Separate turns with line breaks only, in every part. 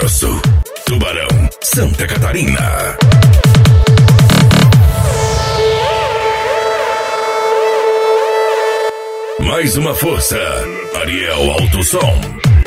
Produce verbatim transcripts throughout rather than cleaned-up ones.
Grosso, Tubarão, Santa Catarina. Mais uma força, Ariel Alto Som.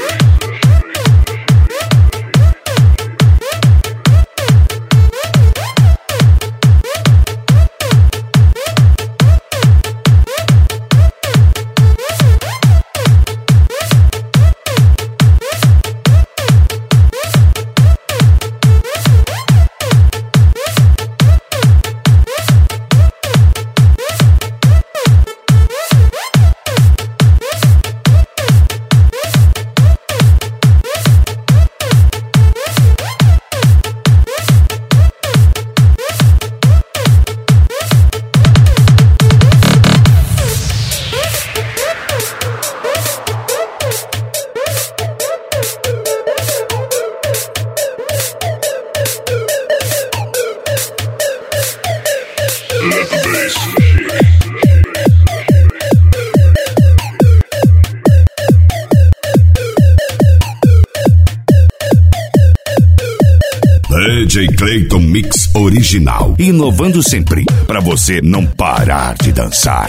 D J Clayton Mix original, inovando sempre, pra você não parar de dançar.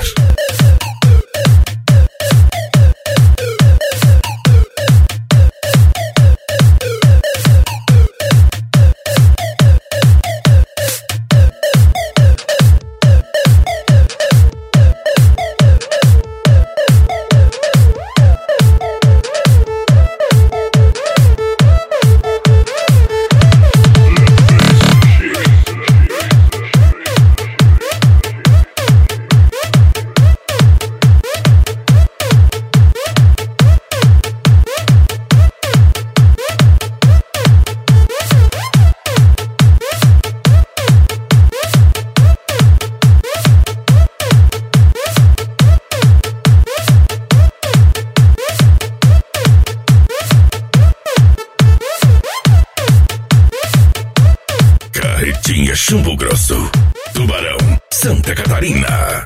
Carretinha Chumbo Grosso, Tubarão, Santa Catarina.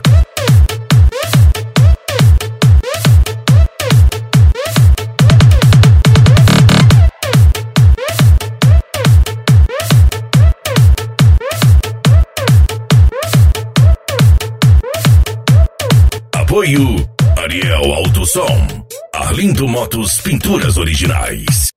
Apoio Ariel Alto Som, Arlindo Motos Pinturas Originais.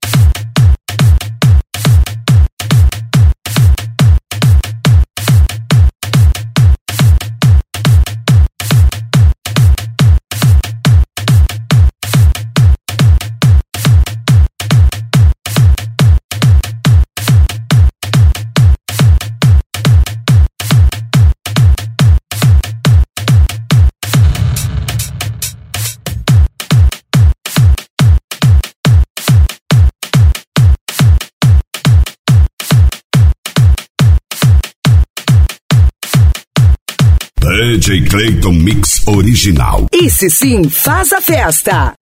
D J Clayton Mix original.
Esse sim faz a festa.